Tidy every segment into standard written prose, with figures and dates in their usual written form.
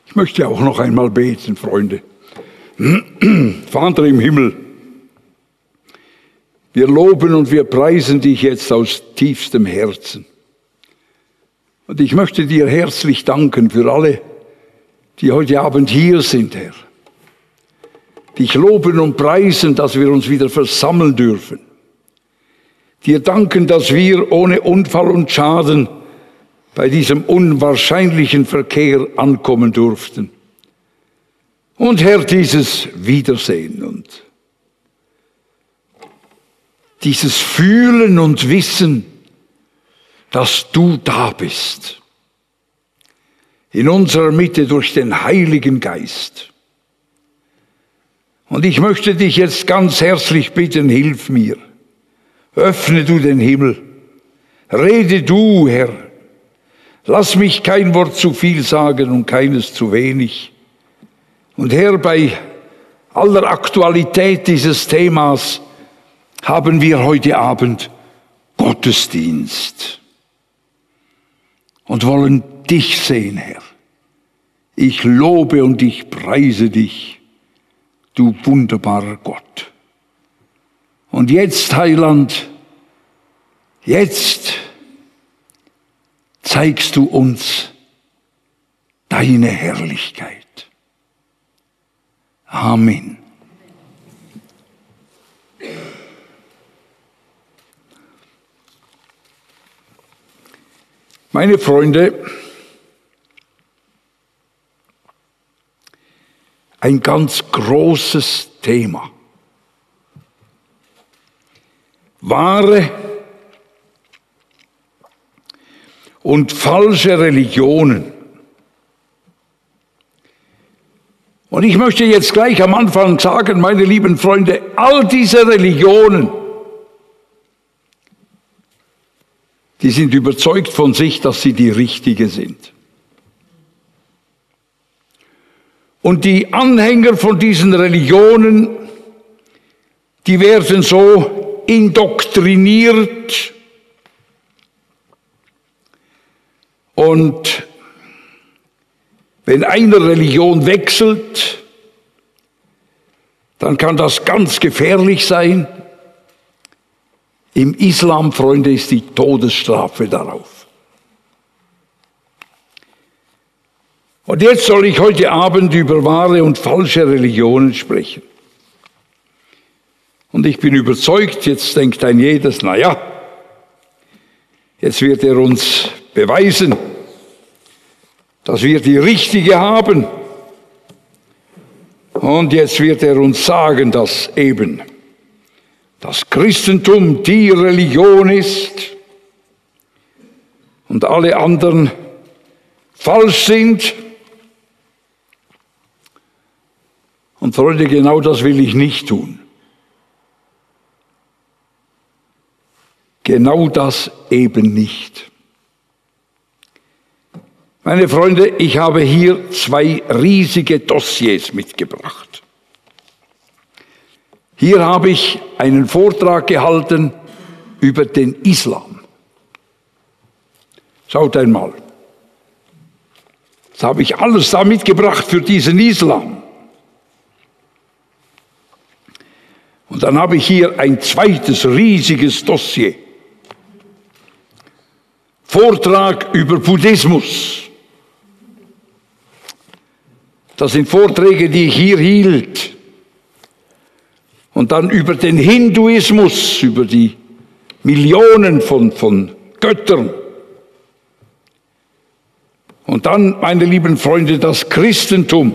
Ich möchte auch noch einmal beten, Freunde. Vater im Himmel, wir loben und wir preisen dich jetzt aus tiefstem Herzen. Und ich möchte dir herzlich danken für alle, die heute Abend hier sind, Herr. Dich loben und preisen, dass wir uns wieder versammeln dürfen. Dir danken, dass wir ohne Unfall und Schaden bei diesem unwahrscheinlichen Verkehr ankommen durften. Und Herr, dieses Wiedersehen und dieses Fühlen und Wissen, dass du da bist, in unserer Mitte durch den Heiligen Geist. Und ich möchte dich jetzt ganz herzlich bitten, hilf mir. Öffne du den Himmel. Rede du, Herr. Lass mich kein Wort zu viel sagen und keines zu wenig. Und Herr, bei aller Aktualität dieses Themas haben wir heute Abend Gottesdienst und wollen dich sehen, Herr. Ich lobe und ich preise dich, du wunderbarer Gott. Und jetzt, Heiland, jetzt zeigst du uns deine Herrlichkeit. Amen. Meine Freunde, ein ganz großes Thema. Wahre und falsche Religionen. Und ich möchte jetzt gleich am Anfang sagen, meine lieben Freunde, all diese Religionen, die sind überzeugt von sich, dass sie die richtige sind. Und die Anhänger von diesen Religionen, die werden so indoktriniert und wenn eine Religion wechselt, dann kann das ganz gefährlich sein. Im Islam, Freunde, ist die Todesstrafe darauf. Und jetzt soll ich heute Abend über wahre und falsche Religionen sprechen. Und ich bin überzeugt, jetzt denkt ein jedes, na ja, jetzt wird er uns beweisen, dass wir die richtige haben. Und jetzt wird er uns sagen, dass eben das Christentum die Religion ist und alle anderen falsch sind. Und Freunde, genau das will ich nicht tun. Genau das eben nicht. Meine Freunde, ich habe hier 2 riesige Dossiers mitgebracht. Hier habe ich einen Vortrag gehalten über den Islam. Schaut einmal. Das habe ich alles da mitgebracht für diesen Islam. Und dann habe ich hier ein zweites riesiges Dossier. Vortrag über Buddhismus. Das sind Vorträge, die ich hier hielt. Und dann über den Hinduismus, über die Millionen von Göttern. Und dann, meine lieben Freunde, das Christentum.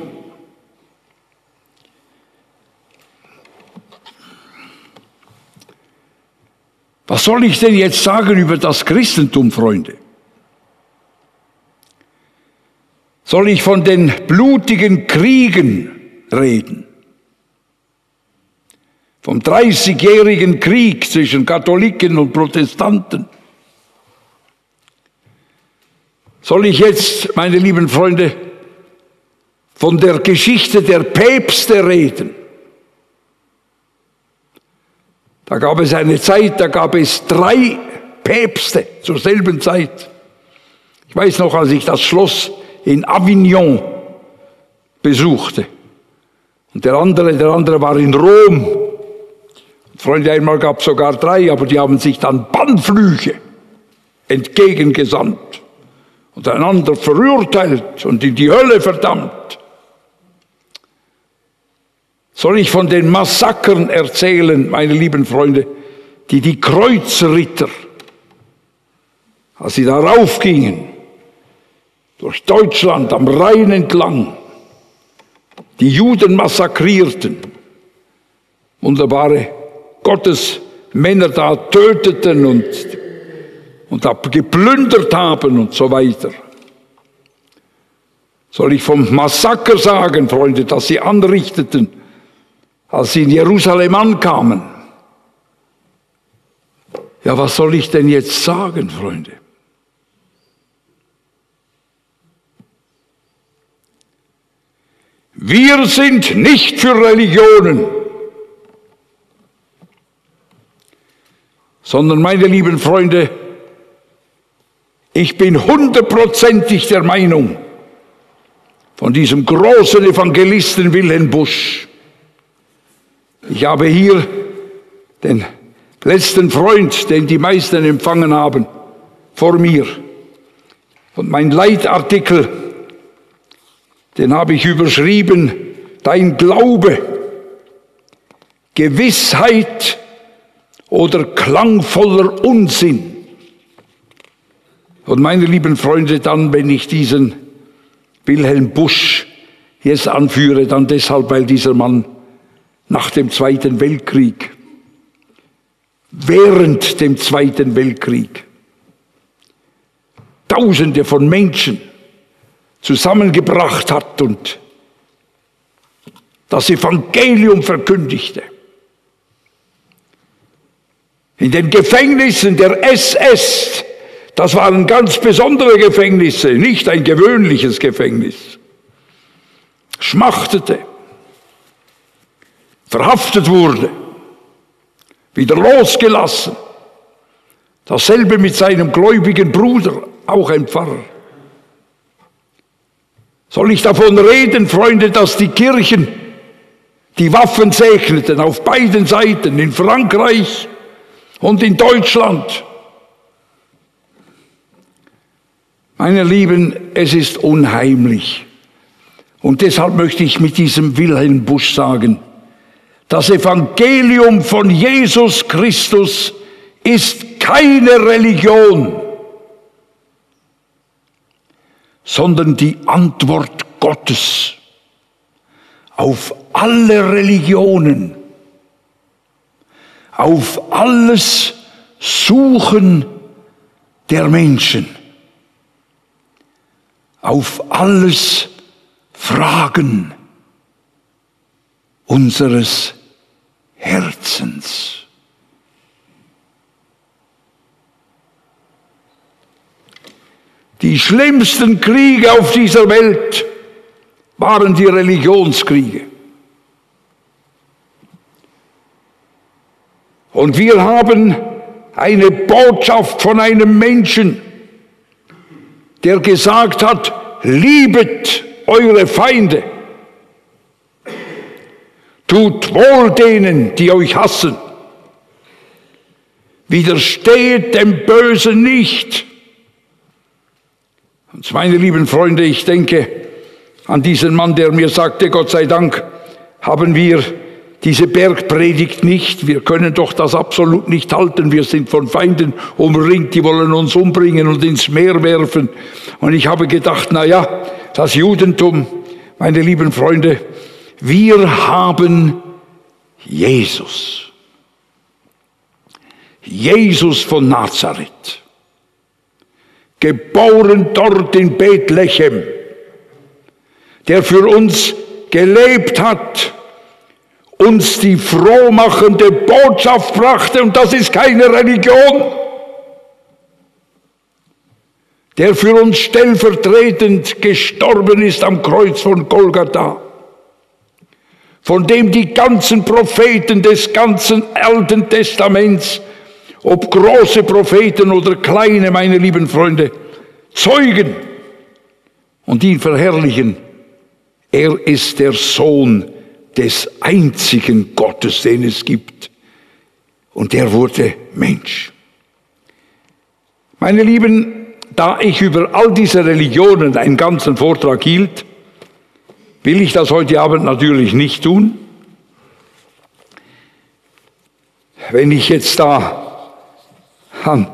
Was soll ich denn jetzt sagen über das Christentum, Freunde? Soll ich von den blutigen Kriegen reden? Vom 30-jährigen Krieg zwischen Katholiken und Protestanten? Soll ich jetzt, meine lieben Freunde, von der Geschichte der Päpste reden? Da gab es eine Zeit, da gab es 3 Päpste zur selben Zeit. Ich weiß noch, als ich das Schloss in Avignon besuchte. Und der andere war in Rom. Freunde, einmal gab es sogar 3, aber die haben sich dann Bannflüche entgegengesandt und einander verurteilt und in die Hölle verdammt. Soll ich von den Massakern erzählen, meine lieben Freunde, die Kreuzritter, als sie da raufgingen, durch Deutschland am Rhein entlang, die Juden massakrierten, wunderbare Gottesmänner da töteten und geplündert haben und so weiter. Soll ich vom Massaker sagen, Freunde, das sie anrichteten, als sie in Jerusalem ankamen? Ja, was soll ich denn jetzt sagen, Freunde? Wir sind nicht für Religionen, sondern, meine lieben Freunde, ich bin 100%ig der Meinung von diesem großen Evangelisten Wilhelm Busch. Ich habe hier den letzten Freund, den die meisten empfangen haben, vor mir. Und mein Leitartikel, den habe ich überschrieben: Dein Glaube, Gewissheit oder klangvoller Unsinn. Und meine lieben Freunde, dann, wenn ich diesen Wilhelm Busch jetzt anführe, dann deshalb, weil dieser Mann nach dem Zweiten Weltkrieg, während dem Zweiten Weltkrieg, Tausende von Menschen zusammengebracht hat und das Evangelium verkündigte. In den Gefängnissen der SS, das waren ganz besondere Gefängnisse, nicht ein gewöhnliches Gefängnis, schmachtete, verhaftet wurde, wieder losgelassen. Dasselbe mit seinem gläubigen Bruder, auch ein Pfarrer. Soll ich davon reden, Freunde, dass die Kirchen die Waffen segneten auf beiden Seiten, in Frankreich und in Deutschland? Meine Lieben, es ist unheimlich. Und deshalb möchte ich mit diesem Wilhelm Busch sagen: Das Evangelium von Jesus Christus ist keine Religion, sondern die Antwort Gottes auf alle Religionen, auf alles Suchen der Menschen, auf alles Fragen unseres Herzens. Die schlimmsten Kriege auf dieser Welt waren die Religionskriege. Und wir haben eine Botschaft von einem Menschen, der gesagt hat: Liebet eure Feinde, tut wohl denen, die euch hassen, widerstehet dem Bösen nicht. Und meine lieben Freunde, ich denke an diesen Mann, der mir sagte: Gott sei Dank haben wir diese Bergpredigt nicht. Wir können doch das absolut nicht halten. Wir sind von Feinden umringt, die wollen uns umbringen und ins Meer werfen. Und ich habe gedacht, na ja, das Judentum, meine lieben Freunde, wir haben Jesus. Jesus von Nazareth. Geboren dort in Bethlehem, der für uns gelebt hat, uns die frohmachende Botschaft brachte, und das ist keine Religion, der für uns stellvertretend gestorben ist am Kreuz von Golgatha, von dem die ganzen Propheten des ganzen Alten Testaments, ob große Propheten oder kleine, meine lieben Freunde, zeugen und ihn verherrlichen. Er ist der Sohn des einzigen Gottes, den es gibt. Und er wurde Mensch. Meine Lieben, da ich über all diese Religionen einen ganzen Vortrag hielt, will ich das heute Abend natürlich nicht tun. Wenn ich jetzt da an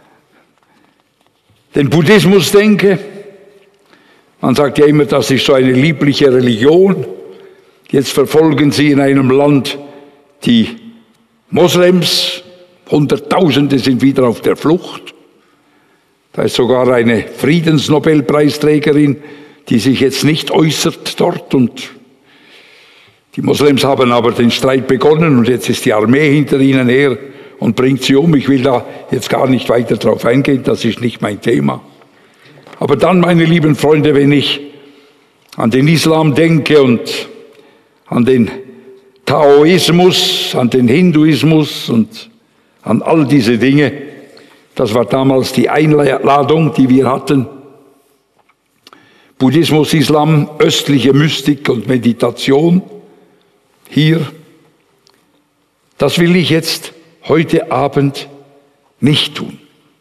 den Buddhismus denke, man sagt ja immer, das ist so eine liebliche Religion. Jetzt verfolgen sie in einem Land die Moslems, Hunderttausende sind wieder auf der Flucht. Da ist sogar eine Friedensnobelpreisträgerin, die sich jetzt nicht äußert dort. Und die Moslems haben aber den Streit begonnen und jetzt ist die Armee hinter ihnen her und bringt sie um. Ich will da jetzt gar nicht weiter drauf eingehen, das ist nicht mein Thema. Aber dann, meine lieben Freunde, wenn ich an den Islam denke und an den Taoismus, an den Hinduismus und an all diese Dinge, das war damals die Einladung, die wir hatten. Buddhismus, Islam, östliche Mystik und Meditation hier. Das will ich jetzt heute Abend nicht tun.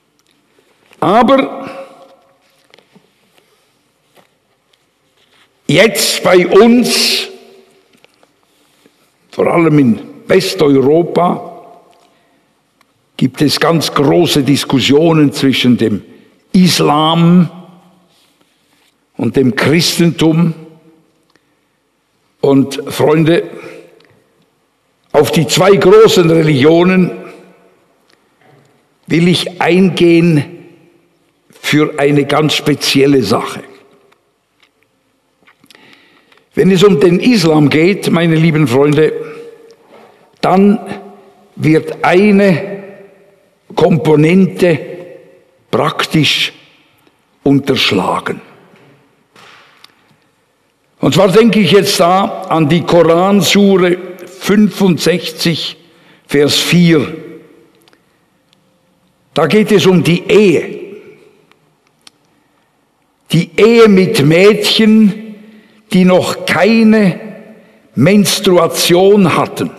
Aber jetzt bei uns, vor allem in Westeuropa, gibt es ganz große Diskussionen zwischen dem Islam und dem Christentum. Und Freunde, auf die zwei großen Religionen will ich eingehen für eine ganz spezielle Sache. Wenn es um den Islam geht, meine lieben Freunde, dann wird eine Komponente praktisch unterschlagen. Und zwar denke ich jetzt da an die Koransure 65, Vers 4. Da geht es um die Ehe. Die Ehe mit Mädchen, die noch keine Menstruation hatten.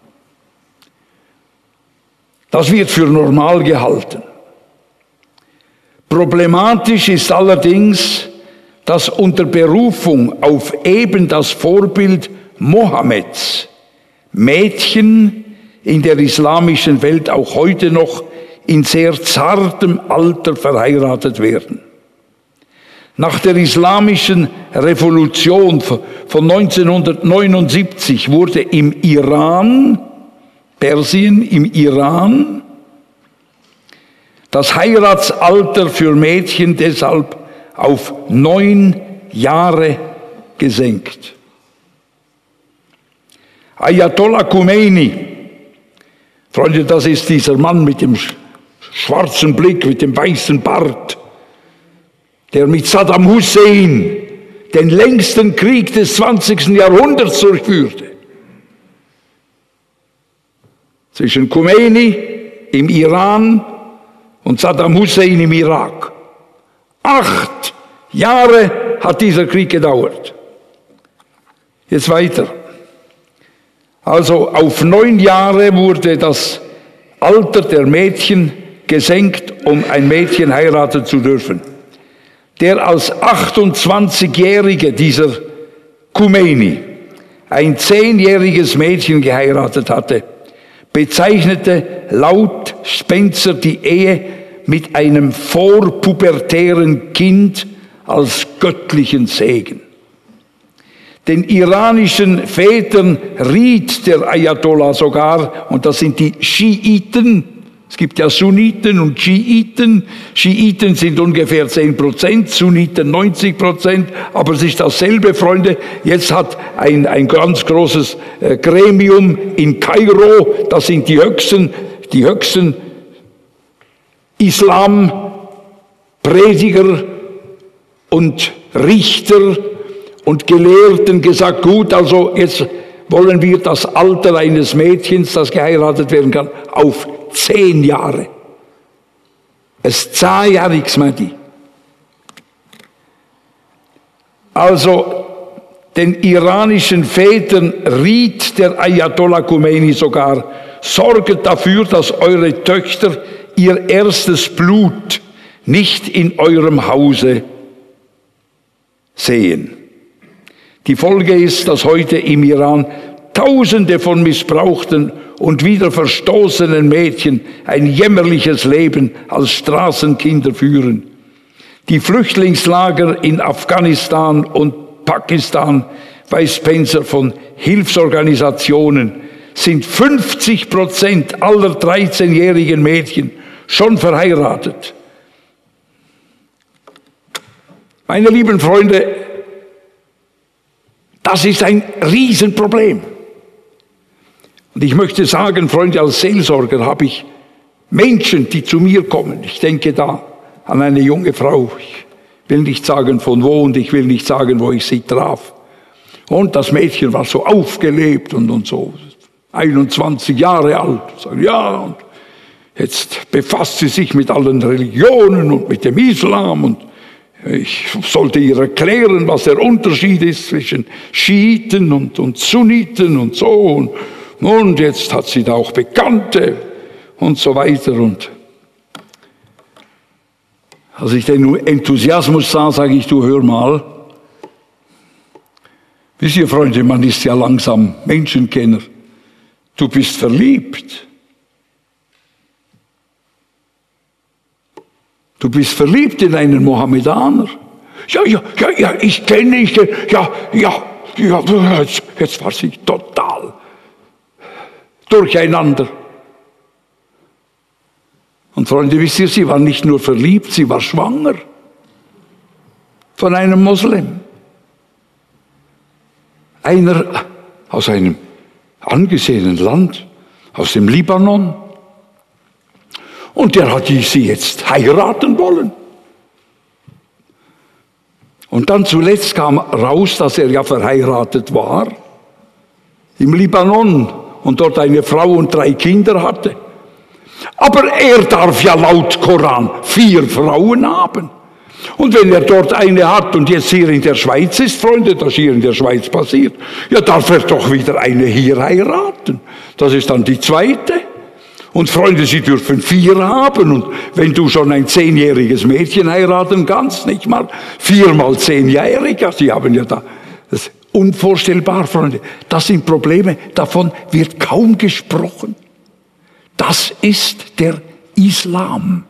Das wird für normal gehalten. Problematisch ist allerdings, dass unter Berufung auf eben das Vorbild Mohammeds Mädchen in der islamischen Welt auch heute noch in sehr zartem Alter verheiratet werden. Nach der islamischen Revolution von 1979 wurde im Iran, Persien, im Iran, das Heiratsalter für Mädchen deshalb auf 9 Jahre gesenkt. Ayatollah Khomeini, Freunde, das ist dieser Mann mit dem schwarzen Blick, mit dem weißen Bart, der mit Saddam Hussein den längsten Krieg des 20. Jahrhunderts durchführte. Zwischen Khomeini im Iran und Saddam Hussein im Irak. 8 Jahre hat dieser Krieg gedauert. Jetzt weiter. Also auf 9 Jahre wurde das Alter der Mädchen gesenkt, um ein Mädchen heiraten zu dürfen. Der als 28-Jährige, dieser Khomeini, ein 10-jähriges Mädchen geheiratet hatte, bezeichnete laut Spencer die Ehe mit einem vorpubertären Kind als göttlichen Segen. Den iranischen Vätern riet der Ayatollah sogar, und das sind die Schiiten, es gibt ja Sunniten und Schiiten. Schiiten sind ungefähr 10%, Sunniten 90%, aber es ist dasselbe, Freunde. Jetzt hat ein ganz großes Gremium in Kairo, das sind die höchsten Islamprediger und Richter und Gelehrten gesagt, gut, also jetzt wollen wir das Alter eines Mädchens, das geheiratet werden kann, auf 10 Jahre. Es 10 Jahre, meine ich. Also, den iranischen Vätern riet der Ayatollah Khomeini sogar: Sorget dafür, dass eure Töchter ihr erstes Blut nicht in eurem Hause sehen. Die Folge ist, dass heute im Iran Tausende von missbrauchten und wieder verstoßenen Mädchen ein jämmerliches Leben als Straßenkinder führen. Die Flüchtlingslager in Afghanistan und Pakistan, weiß Spencer von Hilfsorganisationen, sind 50% aller 13-jährigen Mädchen schon verheiratet. Meine lieben Freunde, das ist ein Riesenproblem. Und ich möchte sagen, Freunde, als Seelsorger habe ich Menschen, die zu mir kommen. Ich denke da an eine junge Frau. Ich will nicht sagen von wo und ich will nicht sagen, wo ich sie traf. Und das Mädchen war so aufgelebt und so, 21 Jahre alt. Ja, und jetzt befasst sie sich mit allen Religionen und mit dem Islam. Und ich sollte ihr erklären, was der Unterschied ist zwischen Schiiten und Sunniten und so. Und jetzt hat sie da auch Bekannte und so weiter. Und als ich den Enthusiasmus sah, sage ich, du hör mal. Wisst ihr, Freunde, man ist ja langsam Menschenkenner. Du bist verliebt. Du bist verliebt in einen Mohammedaner. Ja, ich kenne, jetzt war sie total durcheinander. Und Freunde, wisst ihr, sie war nicht nur verliebt, sie war schwanger von einem Moslem. Einer aus einem angesehenen Land, aus dem Libanon. Und der hat sie jetzt heiraten wollen. Und dann zuletzt kam raus, dass er ja verheiratet war, im Libanon, und dort eine Frau und 3 Kinder hatte. Aber er darf ja laut Koran 4 Frauen haben. Und wenn er dort eine hat und jetzt hier in der Schweiz ist, Freunde, das hier in der Schweiz passiert, ja, darf er doch wieder eine hier heiraten. Das ist dann die zweite. Und Freunde, sie dürfen 4 haben. Und wenn du schon ein 10-jähriges Mädchen heiraten kannst, nicht mal 4 mal 10-Jährige, sie haben ja da, das ist unvorstellbar, Freunde. Das sind Probleme, davon wird kaum gesprochen. Das ist der Islam.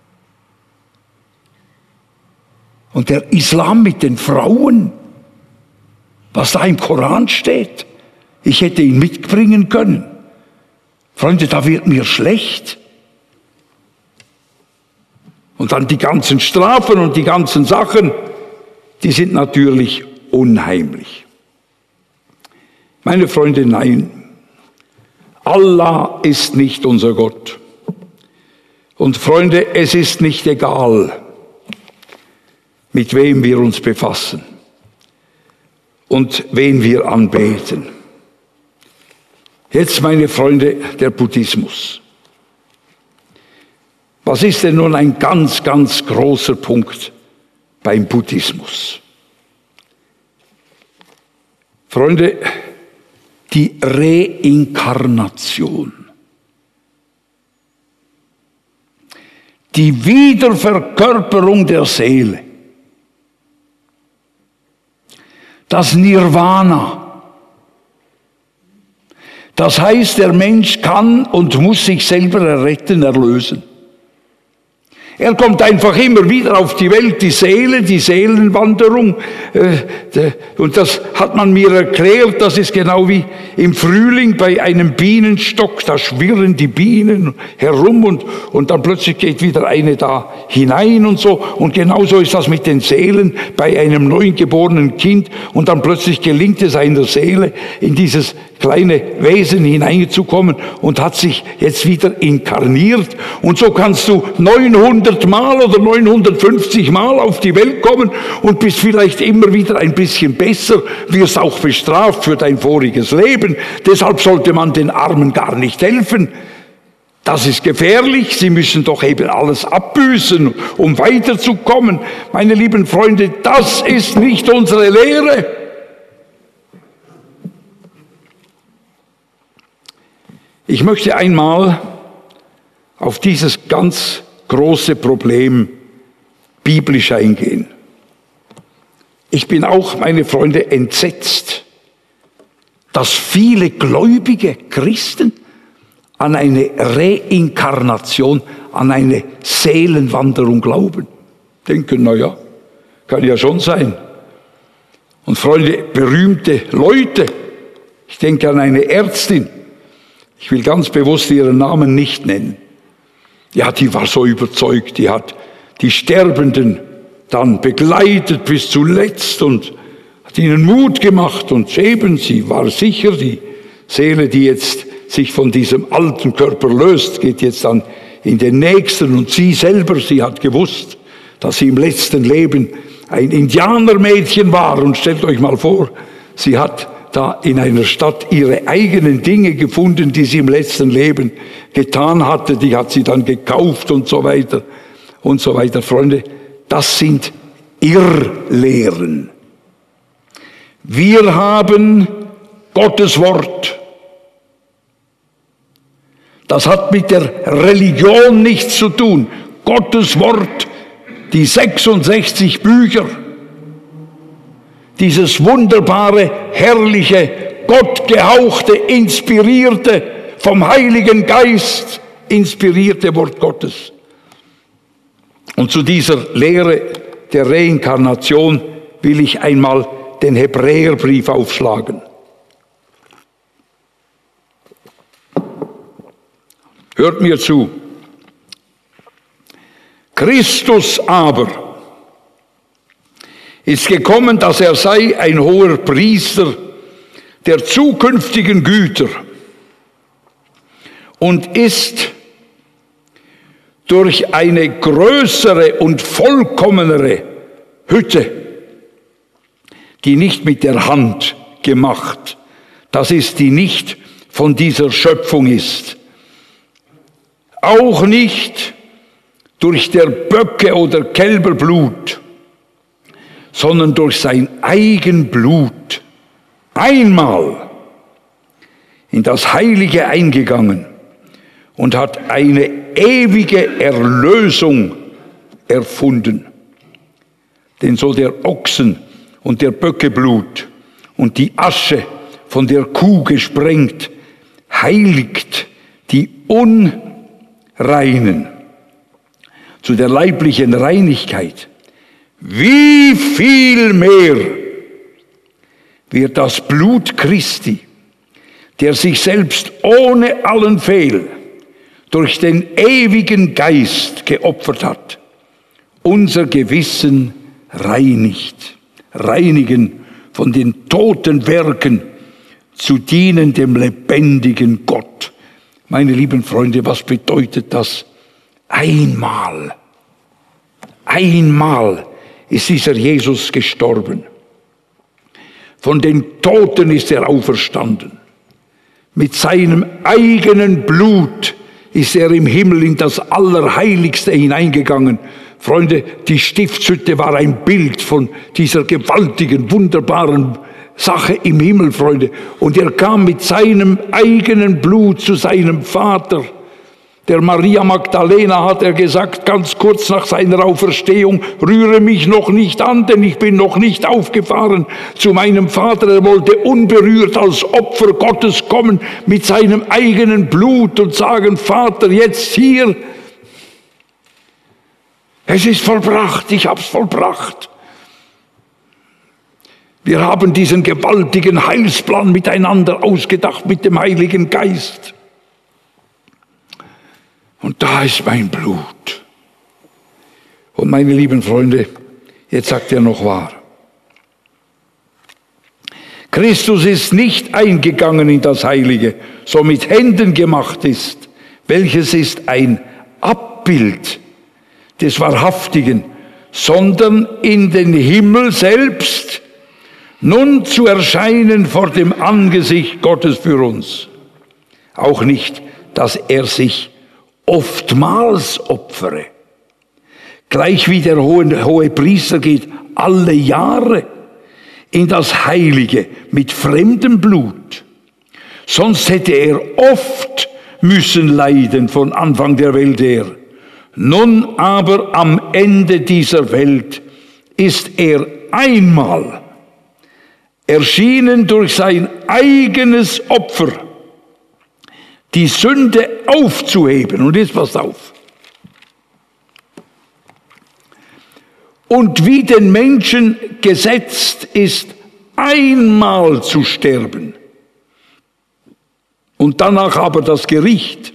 Und der Islam mit den Frauen, was da im Koran steht, ich hätte ihn mitbringen können. Freunde, da wird mir schlecht. Und dann die ganzen Strafen und die ganzen Sachen, die sind natürlich unheimlich. Meine Freunde, nein, Allah ist nicht unser Gott. Und Freunde, es ist nicht egal, mit wem wir uns befassen und wen wir anbeten. Jetzt, meine Freunde, der Buddhismus. Was ist denn nun ein ganz, ganz großer Punkt beim Buddhismus? Freunde, die Reinkarnation. Die Wiederverkörperung der Seele. Das Nirvana. Das heißt, der Mensch kann und muss sich selber erretten, erlösen. Er kommt einfach immer wieder auf die Welt, die Seele, die Seelenwanderung. Und das hat man mir erklärt, das ist genau wie im Frühling bei einem Bienenstock. Da schwirren die Bienen herum und dann plötzlich geht wieder eine da hinein und so. Und genauso ist das mit den Seelen bei einem neugeborenen Kind. Und dann plötzlich gelingt es einer Seele, in dieses kleine Wesen hineinzukommen und hat sich jetzt wieder inkarniert. Und so kannst du 900 Mal oder 950 Mal auf die Welt kommen und bist vielleicht immer wieder ein bisschen besser, wirst auch bestraft für dein voriges Leben. Deshalb sollte man den Armen gar nicht helfen. Das ist gefährlich. Sie müssen doch eben alles abbüßen, um weiterzukommen. Meine lieben Freunde, das ist nicht unsere Lehre. Ich möchte einmal auf dieses ganz große Problem biblisch eingehen. Ich bin auch, meine Freunde, entsetzt, dass viele gläubige Christen an eine Reinkarnation, an eine Seelenwanderung glauben. Denken, naja, kann ja schon sein. Und Freunde, berühmte Leute, ich denke an eine Ärztin, ich will ganz bewusst ihren Namen nicht nennen. Ja, die war so überzeugt, die hat die Sterbenden dann begleitet bis zuletzt und hat ihnen Mut gemacht. Und eben, sie war sicher, die Seele, die jetzt sich von diesem alten Körper löst, geht jetzt dann in den nächsten. Und sie selber, sie hat gewusst, dass sie im letzten Leben ein Indianermädchen war. Und stellt euch mal vor, sie hat da in einer Stadt ihre eigenen Dinge gefunden, die sie im letzten Leben getan hatte. Die hat sie dann gekauft und so weiter und so weiter. Freunde, das sind Irrlehren. Wir haben Gottes Wort. Das hat mit der Religion nichts zu tun. Gottes Wort, die 66 Bücher, dieses wunderbare, herrliche, gottgehauchte, inspirierte, vom Heiligen Geist inspirierte Wort Gottes. Und zu dieser Lehre der Reinkarnation will ich einmal den Hebräerbrief aufschlagen. Hört mir zu. Christus aber ist gekommen, dass er sei ein hoher Priester der zukünftigen Güter und ist durch eine größere und vollkommenere Hütte, die nicht mit der Hand gemacht, das ist, die nicht von dieser Schöpfung ist, auch nicht durch der Böcke oder Kälberblut, sondern durch sein Eigenblut einmal in das Heilige eingegangen und hat eine ewige Erlösung erfunden. Denn so der Ochsen und der Böckeblut und die Asche von der Kuh gesprengt heiligt die Unreinen zu der leiblichen Reinigkeit. Wie viel mehr wird das Blut Christi, der sich selbst ohne allen Fehl durch den ewigen Geist geopfert hat, unser Gewissen reinigen von den toten Werken zu dienen dem lebendigen Gott. Meine lieben Freunde, was bedeutet das? Einmal ist dieser Jesus gestorben. Von den Toten ist er auferstanden. Mit seinem eigenen Blut ist er im Himmel in das Allerheiligste hineingegangen. Freunde, die Stiftshütte war ein Bild von dieser gewaltigen, wunderbaren Sache im Himmel, Freunde. Und er kam mit seinem eigenen Blut zu seinem Vater. Der Maria Magdalena hat er gesagt, ganz kurz nach seiner Auferstehung, rühre mich noch nicht an, denn ich bin noch nicht aufgefahren zu meinem Vater. Er wollte unberührt als Opfer Gottes kommen mit seinem eigenen Blut und sagen, Vater, jetzt hier, es ist vollbracht, ich hab's vollbracht. Wir haben diesen gewaltigen Heilsplan miteinander ausgedacht mit dem Heiligen Geist. Und da ist mein Blut. Und meine lieben Freunde, jetzt sagt er noch wahr. Christus ist nicht eingegangen in das Heilige, so mit Händen gemacht ist, welches ist ein Abbild des Wahrhaftigen, sondern in den Himmel selbst, nun zu erscheinen vor dem Angesicht Gottes für uns. Auch nicht, dass er sich oftmals opfere. Gleich wie der hohe Priester geht alle Jahre in das Heilige mit fremdem Blut. Sonst hätte er oft müssen leiden von Anfang der Welt her. Nun aber am Ende dieser Welt ist er einmal erschienen durch sein eigenes Opfer, die Sünde aufzuheben. Und jetzt passt auf. Und wie den Menschen gesetzt ist, einmal zu sterben und danach aber das Gericht.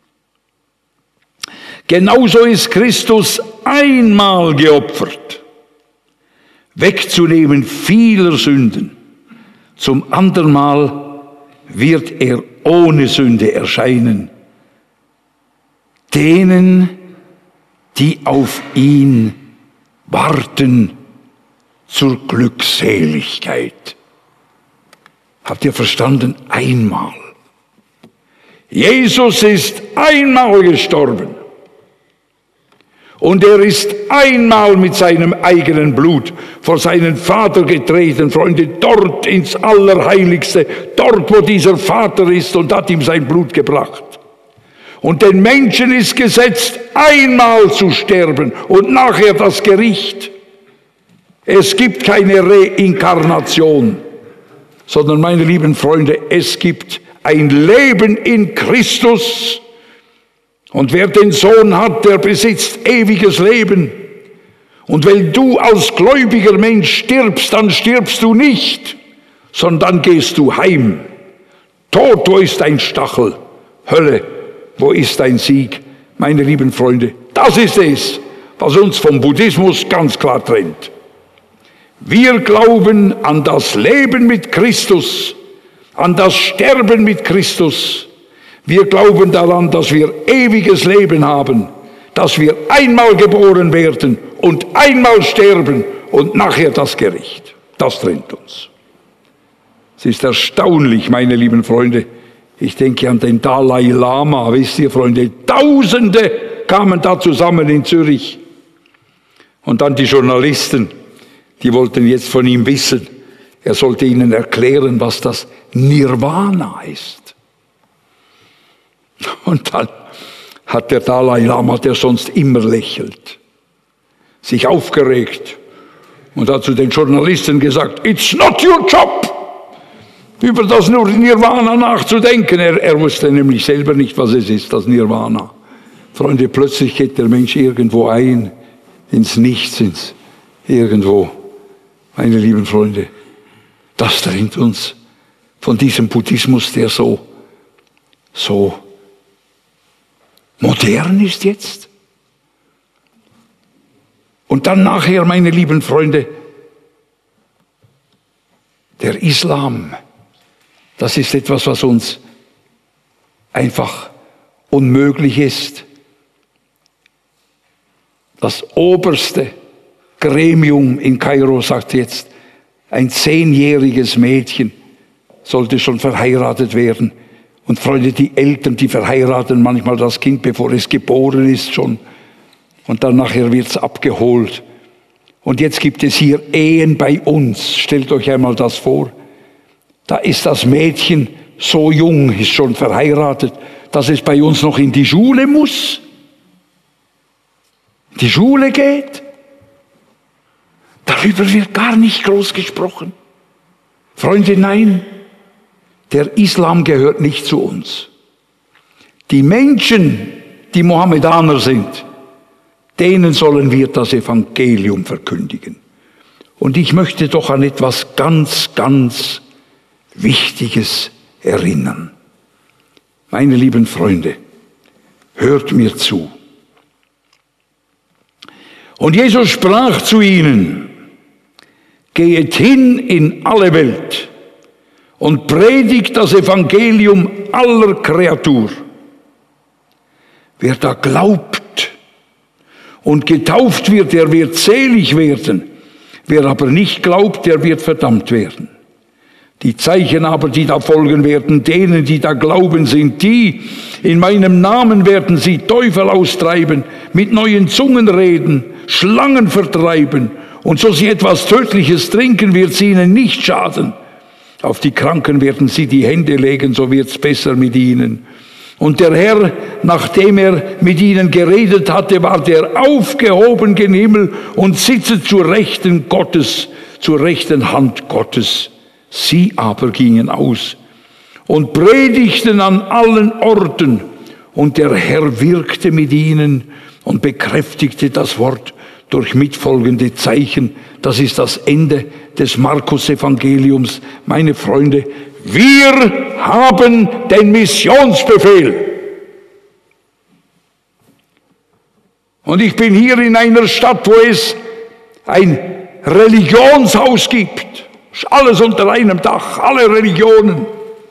Genauso ist Christus einmal geopfert, wegzunehmen vieler Sünden. Zum anderen Mal wird er ohne Sünde erscheinen, denen, die auf ihn warten, zur Glückseligkeit. Habt ihr verstanden? Einmal. Jesus ist einmal gestorben. Und er ist einmal mit seinem eigenen Blut vor seinen Vater getreten, Freunde, dort ins Allerheiligste, dort, wo dieser Vater ist, und hat ihm sein Blut gebracht. Und den Menschen ist gesetzt, einmal zu sterben und nachher das Gericht. Es gibt keine Reinkarnation, sondern, meine lieben Freunde, es gibt ein Leben in Christus. Und wer den Sohn hat, der besitzt ewiges Leben. Und wenn du als gläubiger Mensch stirbst, dann stirbst du nicht, sondern dann gehst du heim. Tod, wo ist dein Stachel? Hölle, wo ist dein Sieg? Meine lieben Freunde, das ist es, was uns vom Buddhismus ganz klar trennt. Wir glauben an das Leben mit Christus, an das Sterben mit Christus. Wir glauben daran, dass wir ewiges Leben haben, dass wir einmal geboren werden und einmal sterben und nachher das Gericht. Das trennt uns. Es ist erstaunlich, meine lieben Freunde. Ich denke an den Dalai Lama, wisst ihr, Freunde, Tausende kamen da zusammen in Zürich. Und dann die Journalisten, die wollten jetzt von ihm wissen, er sollte ihnen erklären, was das Nirvana ist. Und dann hat der Dalai Lama, der sonst immer lächelt, sich aufgeregt und hat zu den Journalisten gesagt, it's not your job, über das Nirvana nachzudenken. Er wusste nämlich selber nicht, was es ist, das Nirvana. Freunde, plötzlich geht der Mensch irgendwo ein, ins Nichts, irgendwo. Meine lieben Freunde, das trennt uns von diesem Buddhismus, der so modern ist jetzt. Und dann nachher, meine lieben Freunde, der Islam. Das ist etwas, was uns einfach unmöglich ist. Das oberste Gremium in Kairo sagt jetzt, ein 10-jähriges Mädchen sollte schon verheiratet werden. Und Freunde, die Eltern, die verheiraten manchmal das Kind, bevor es geboren ist schon. Und dann nachher wird es abgeholt. Und jetzt gibt es hier Ehen bei uns. Stellt euch einmal das vor. Da ist das Mädchen so jung, ist schon verheiratet, dass es bei uns noch in die Schule muss. Die Schule geht. Darüber wird gar nicht groß gesprochen. Freunde, nein. Der Islam gehört nicht zu uns. Die Menschen, die Mohammedaner sind, denen sollen wir das Evangelium verkündigen. Und ich möchte doch an etwas ganz, ganz Wichtiges erinnern. Meine lieben Freunde, hört mir zu. Und Jesus sprach zu ihnen, geht hin in alle Welt und predigt das Evangelium aller Kreatur. Wer da glaubt und getauft wird, der wird selig werden. Wer aber nicht glaubt, der wird verdammt werden. Die Zeichen aber, die da folgen werden, denen, die da glauben, sind die, in meinem Namen werden sie Teufel austreiben, mit neuen Zungen reden, Schlangen vertreiben, und so sie etwas Tödliches trinken, wird sie ihnen nicht schaden. Auf die Kranken werden sie die Hände legen, so wird's besser mit ihnen. Und der Herr, nachdem er mit ihnen geredet hatte, ward er aufgehoben gen Himmel und sitzet zur rechten Gottes, zur rechten Hand Gottes. Sie aber gingen aus und predigten an allen Orten. Und der Herr wirkte mit ihnen und bekräftigte das Wort durch mitfolgende Zeichen. Das ist das Ende des Markus-Evangeliums. Meine Freunde, wir haben den Missionsbefehl. Und ich bin hier in einer Stadt, wo es ein Religionshaus gibt. Alles unter einem Dach, alle Religionen.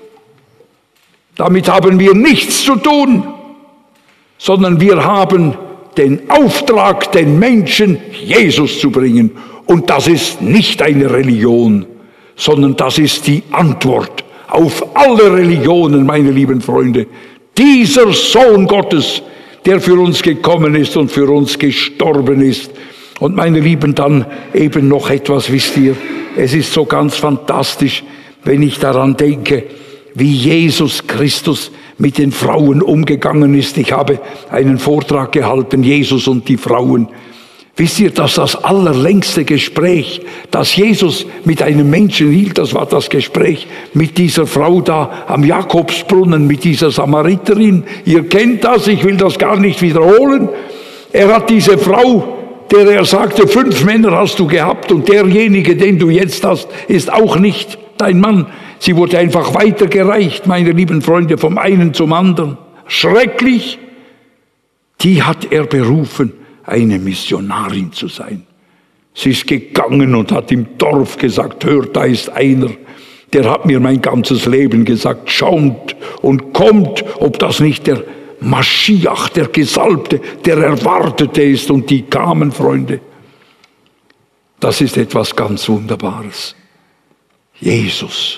Damit haben wir nichts zu tun, sondern wir haben den Auftrag, den Menschen Jesus zu bringen. Und das ist nicht eine Religion, sondern das ist die Antwort auf alle Religionen, meine lieben Freunde. Dieser Sohn Gottes, der für uns gekommen ist und für uns gestorben ist. Und meine Lieben, dann eben noch etwas, wisst ihr, es ist so ganz fantastisch, wenn ich daran denke, wie Jesus Christus mit den Frauen umgegangen ist. Ich habe einen Vortrag gehalten, Jesus und die Frauen. Wisst ihr, dass das allerlängste Gespräch, das Jesus mit einem Menschen hielt, das war das Gespräch mit dieser Frau da am Jakobsbrunnen, mit dieser Samariterin. Ihr kennt das, ich will das gar nicht wiederholen. Er hat diese Frau, der er sagte, 5 Männer hast du gehabt und derjenige, den du jetzt hast, ist auch nicht dein Mann. Sie wurde einfach weitergereicht, meine lieben Freunde, vom einen zum anderen. Schrecklich. Die hat er berufen, eine Missionarin zu sein. Sie ist gegangen und hat im Dorf gesagt, hört, da ist einer, der hat mir mein ganzes Leben gesagt, schaut und kommt, ob das nicht der Maschiach, der Gesalbte, der Erwartete ist. Und die kamen, Freunde. Das ist etwas ganz Wunderbares. Jesus.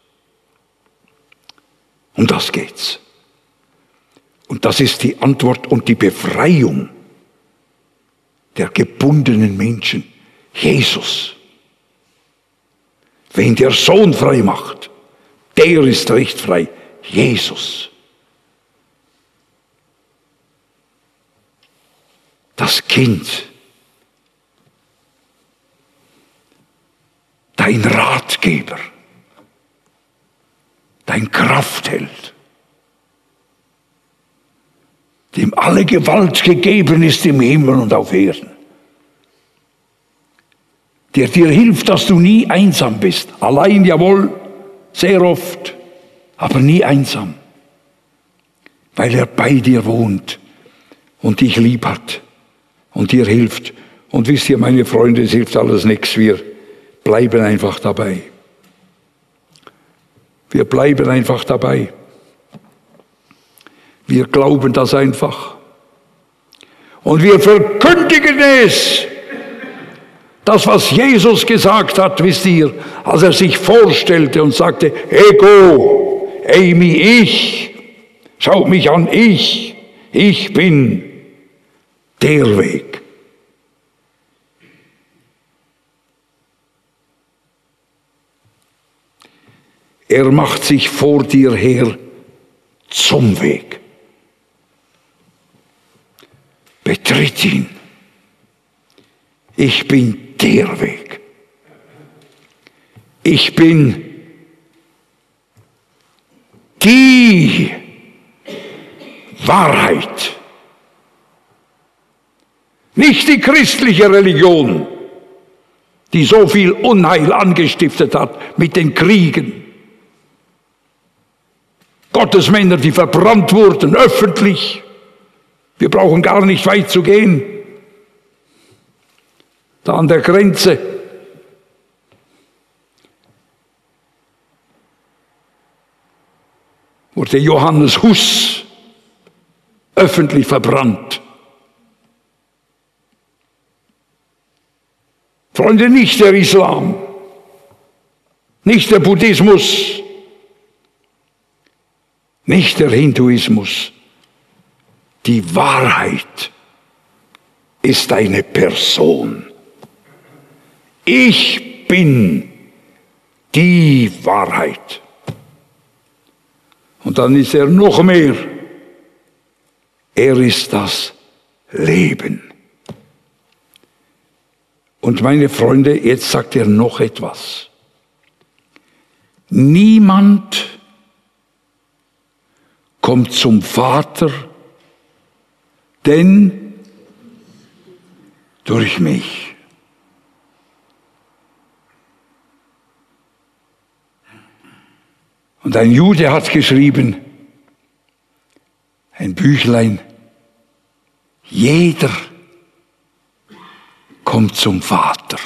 Um das geht's. Und das ist die Antwort und die Befreiung der gebundenen Menschen. Jesus. Wen der Sohn frei macht, der ist recht frei. Jesus. Das Kind. Dein Ratgeber. Dein Kraftheld. Dem alle Gewalt gegeben ist im Himmel und auf Erden. Der dir hilft, dass du nie einsam bist. Allein, jawohl, sehr oft, aber nie einsam. Weil er bei dir wohnt und dich lieb hat und dir hilft. Und wisst ihr, meine Freunde, es hilft alles nichts. Wir bleiben einfach dabei. Wir bleiben einfach dabei. Wir glauben das einfach. Und wir verkündigen es. Das, was Jesus gesagt hat, wisst ihr, als er sich vorstellte und sagte, Ego, Amy, ich, schaut mich an, ich bin der Weg. Er macht sich vor dir her zum Weg. Betritt ihn. Ich bin der Weg. Ich bin die Wahrheit. Nicht die christliche Religion, die so viel Unheil angestiftet hat mit den Kriegen. Gottesmänner, die verbrannt wurden, öffentlich. Wir brauchen gar nicht weit zu gehen. Da an der Grenze. Wurde Johannes Hus öffentlich verbrannt. Freunde, nicht der Islam, nicht der Buddhismus, nicht der Hinduismus. Die Wahrheit ist eine Person. Ich bin die Wahrheit. Und dann ist er noch mehr Er ist das Leben. Und meine Freunde, jetzt sagt er noch etwas. Niemand kommt zum Vater, denn durch mich. Und ein Jude hat geschrieben, ein Büchlein, jeder kommt zum Vater.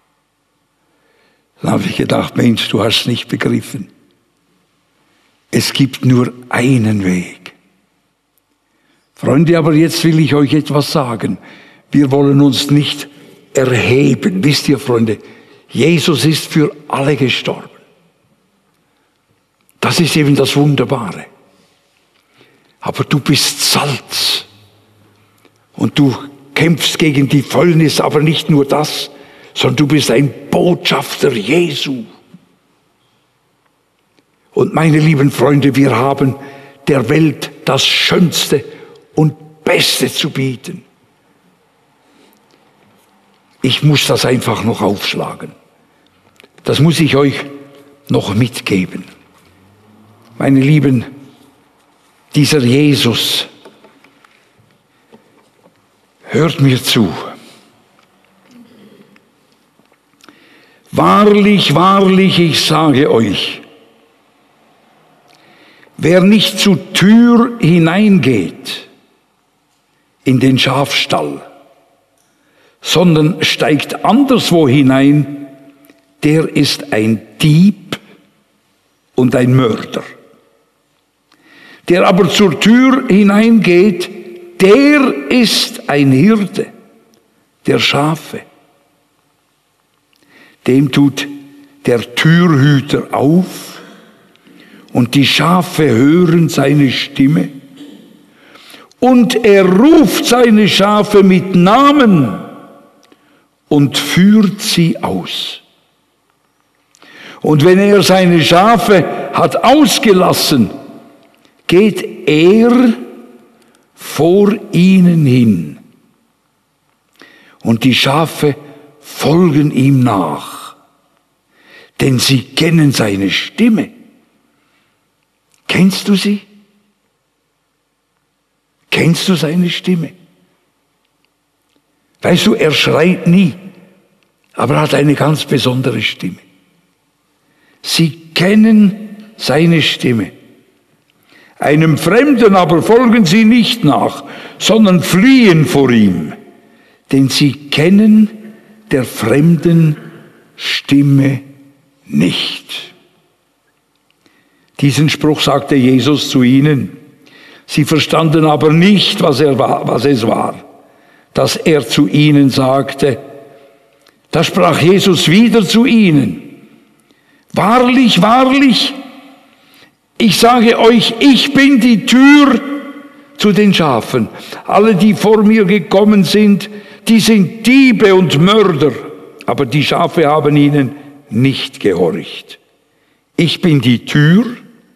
Dann habe ich gedacht, Mensch, du hast es nicht begriffen. Es gibt nur einen Weg. Freunde, aber jetzt will ich euch etwas sagen. Wir wollen uns nicht erheben. Wisst ihr, Freunde, Jesus ist für alle gestorben. Das ist eben das Wunderbare. Aber du bist Salz. Und du kämpfst gegen die Fäulnis, aber nicht nur das, sondern du bist ein Botschafter Jesu. Und meine lieben Freunde, wir haben der Welt das Schönste und Beste zu bieten. Ich muss das einfach noch aufschlagen. Das muss ich euch noch mitgeben. Meine Lieben, dieser Jesus, hört mir zu. Wahrlich, wahrlich, ich sage euch, wer nicht zur Tür hineingeht in den Schafstall, sondern steigt anderswo hinein, der ist ein Dieb und ein Mörder. Der aber zur Tür hineingeht, der ist ein Hirte der Schafe. Dem tut der Türhüter auf und die Schafe hören seine Stimme und er ruft seine Schafe mit Namen und führt sie aus. Und wenn er seine Schafe hat ausgelassen, geht er vor ihnen hin. Und die Schafe folgen ihm nach, denn sie kennen seine Stimme. Kennst du sie? Kennst du seine Stimme? Weißt du, er schreit nie, aber er hat eine ganz besondere Stimme. Sie kennen seine Stimme. Einem Fremden aber folgen sie nicht nach, sondern fliehen vor ihm, denn sie kennen der fremden Stimme nicht. Diesen Spruch sagte Jesus zu ihnen. Sie verstanden aber nicht, was es war, dass er zu ihnen sagte. Da sprach Jesus wieder zu ihnen. Wahrlich, wahrlich, ich sage euch, ich bin die Tür zu den Schafen. Alle, die vor mir gekommen sind, die sind Diebe und Mörder, aber die Schafe haben ihnen nicht gehorcht. Ich bin die Tür.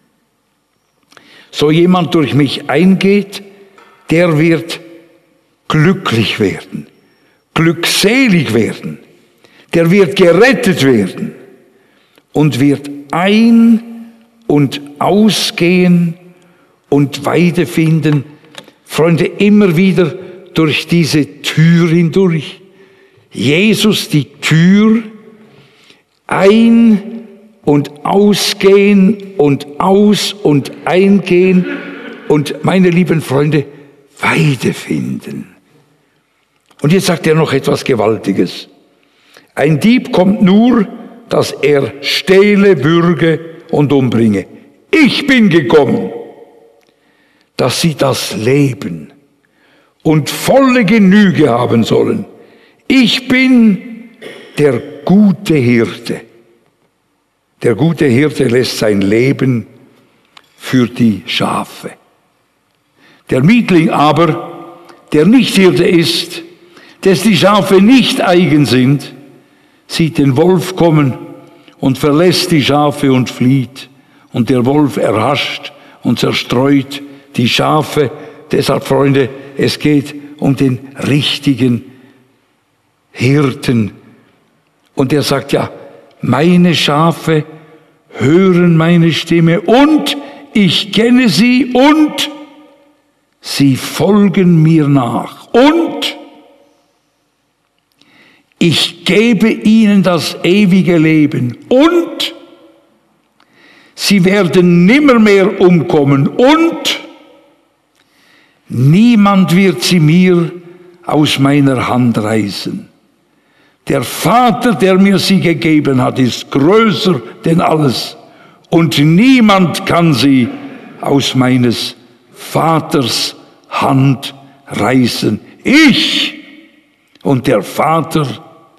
So jemand durch mich eingeht, der wird glücklich werden, glückselig werden, der wird gerettet werden und wird ein- und ausgehen und Weide finden. Freunde, immer wieder durch diese Tür hindurch. Jesus die Tür, ein- und ausgehen und aus- und eingehen und, meine lieben Freunde, Weide finden. Und jetzt sagt er noch etwas Gewaltiges. Ein Dieb kommt nur, dass er stehle, bürge und umbringe. Ich bin gekommen, dass sie das Leben und volle Genüge haben sollen. Ich bin der gute Hirte. Der gute Hirte lässt sein Leben für die Schafe. Der Mietling aber, der nicht Hirte ist, dass die Schafe nicht eigen sind, sieht den Wolf kommen und verlässt die Schafe und flieht. Und der Wolf erhascht und zerstreut die Schafe, deshalb, Freunde, es geht um den richtigen Hirten. Und er sagt ja, meine Schafe hören meine Stimme und ich kenne sie und sie folgen mir nach. Und ich gebe ihnen das ewige Leben und sie werden nimmermehr umkommen und niemand wird sie mir aus meiner Hand reißen. Der Vater, der mir sie gegeben hat, ist größer denn alles und niemand kann sie aus meines Vaters Hand reißen. Ich und der Vater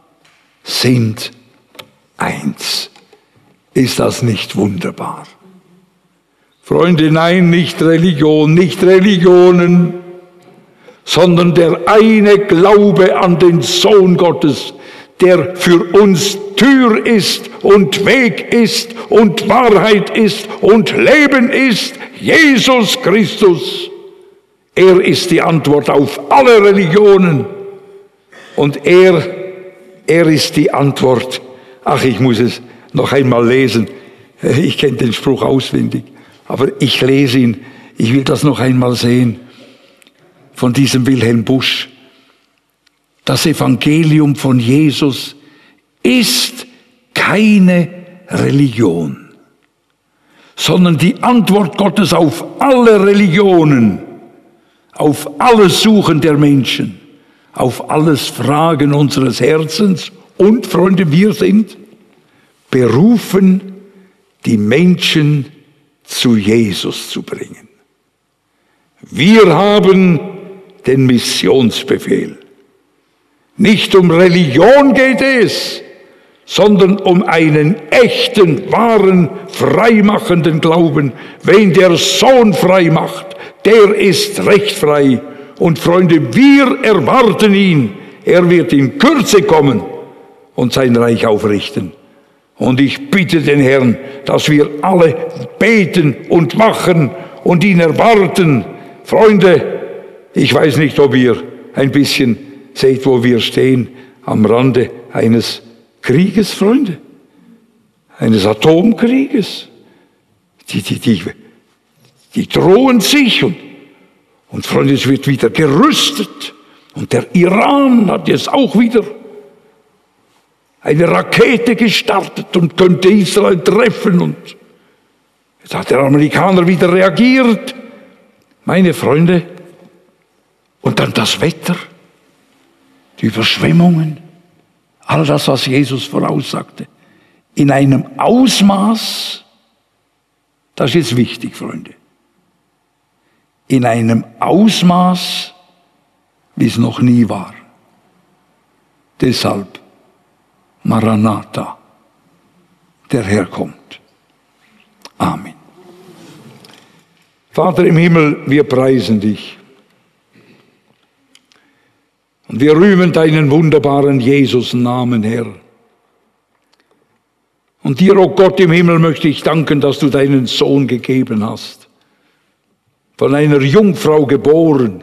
sind eins. Ist das nicht wunderbar? Freunde, nein, nicht Religion, nicht Religionen, sondern der eine Glaube an den Sohn Gottes, der für uns Tür ist und Weg ist und Wahrheit ist und Leben ist, Jesus Christus. Er ist die Antwort auf alle Religionen und er ist die Antwort. Ach, ich muss es noch einmal lesen. Ich kenne den Spruch auswendig, aber ich lese ihn. Ich will das noch einmal sehen von diesem Wilhelm Busch. Das Evangelium von Jesus ist keine Religion, sondern die Antwort Gottes auf alle Religionen, auf alles Suchen der Menschen, auf alles Fragen unseres Herzens. Und, Freunde, wir sind berufen, die Menschen zu Jesus zu bringen. Wir haben den Missionsbefehl. Nicht um Religion geht es, sondern um einen echten, wahren, freimachenden Glauben. Wen der Sohn frei macht, der ist recht frei. Und Freunde, wir erwarten ihn. Er wird in Kürze kommen und sein Reich aufrichten. Und ich bitte den Herrn, dass wir alle beten und machen und ihn erwarten. Freunde, ich weiß nicht, ob ihr ein bisschen seht, wo wir stehen, am Rande eines Krieges, Freunde, eines Atomkrieges. Die drohen sich und Freunde, es wird wieder gerüstet. Und der Iran hat jetzt auch wieder eine Rakete gestartet und könnte Israel treffen. Und jetzt hat der Amerikaner wieder reagiert. Meine Freunde, und dann das Wetter, die Überschwemmungen, all das, was Jesus voraussagte, in einem Ausmaß, das ist jetzt wichtig, Freunde, in einem Ausmaß, wie es noch nie war. Deshalb, Maranatha, der Herr kommt. Amen. Vater im Himmel, wir preisen dich. Und wir rühmen deinen wunderbaren Jesus-Namen, Herr. Und dir, o Gott im Himmel, möchte ich danken, dass du deinen Sohn gegeben hast. Von einer Jungfrau geboren.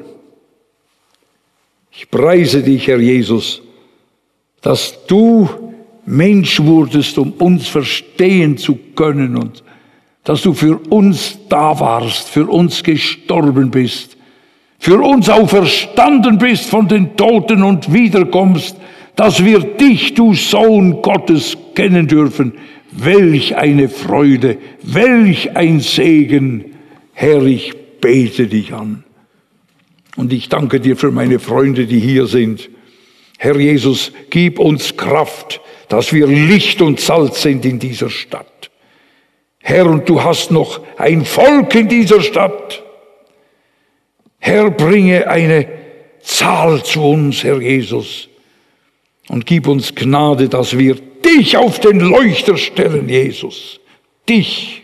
Ich preise dich, Herr Jesus, dass du Mensch wurdest, um uns verstehen zu können und dass du für uns da warst, für uns gestorben bist, für uns auferstanden bist von den Toten und wiederkommst, dass wir dich, du Sohn Gottes, kennen dürfen. Welch eine Freude, welch ein Segen. Herr, ich bete dich an. Und ich danke dir für meine Freunde, die hier sind. Herr Jesus, gib uns Kraft, dass wir Licht und Salz sind in dieser Stadt. Herr, und du hast noch ein Volk in dieser Stadt. Herr, bringe eine Zahl zu uns, Herr Jesus, und gib uns Gnade, dass wir dich auf den Leuchter stellen, Jesus. Dich.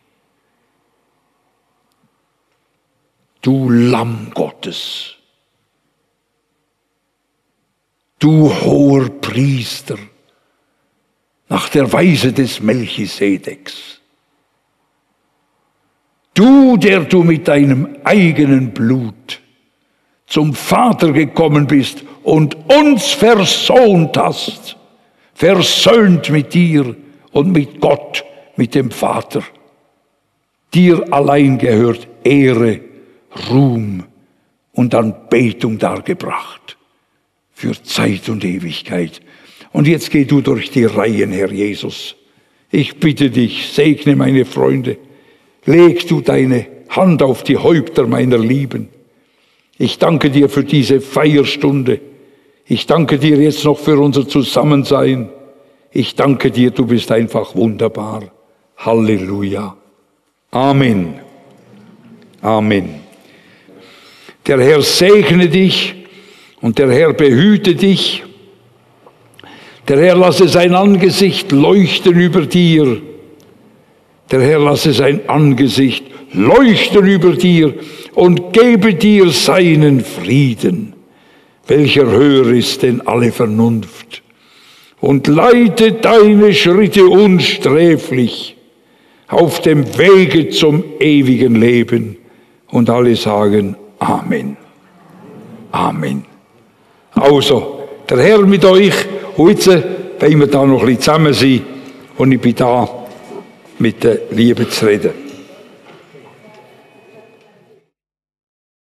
Du Lamm Gottes. Du hoher Priester nach der Weise des Melchisedeks. Du, der du mit deinem eigenen Blut zum Vater gekommen bist und uns versöhnt hast, versöhnt mit dir und mit Gott, mit dem Vater. Dir allein gehört Ehre, Ruhm und Anbetung dargebracht für Zeit und Ewigkeit. Und jetzt geh du durch die Reihen, Herr Jesus. Ich bitte dich, segne meine Freunde. Leg du deine Hand auf die Häupter meiner Lieben. Ich danke dir für diese Feierstunde. Ich danke dir jetzt noch für unser Zusammensein. Ich danke dir, du bist einfach wunderbar. Halleluja. Amen. Amen. Der Herr segne dich und der Herr behüte dich. Der Herr lasse sein Angesicht leuchten über dir. Der Herr lasse sein Angesicht leuchten über dir und gebe dir seinen Frieden, welcher höher ist denn alle Vernunft, und leite deine Schritte unsträflich auf dem Wege zum ewigen Leben. Und alle sagen Amen. Amen. Also, der Herr mit euch. Heute wollen wir da noch ein bisschen zusammen sein und ich bin da mit der Liebe zu reden.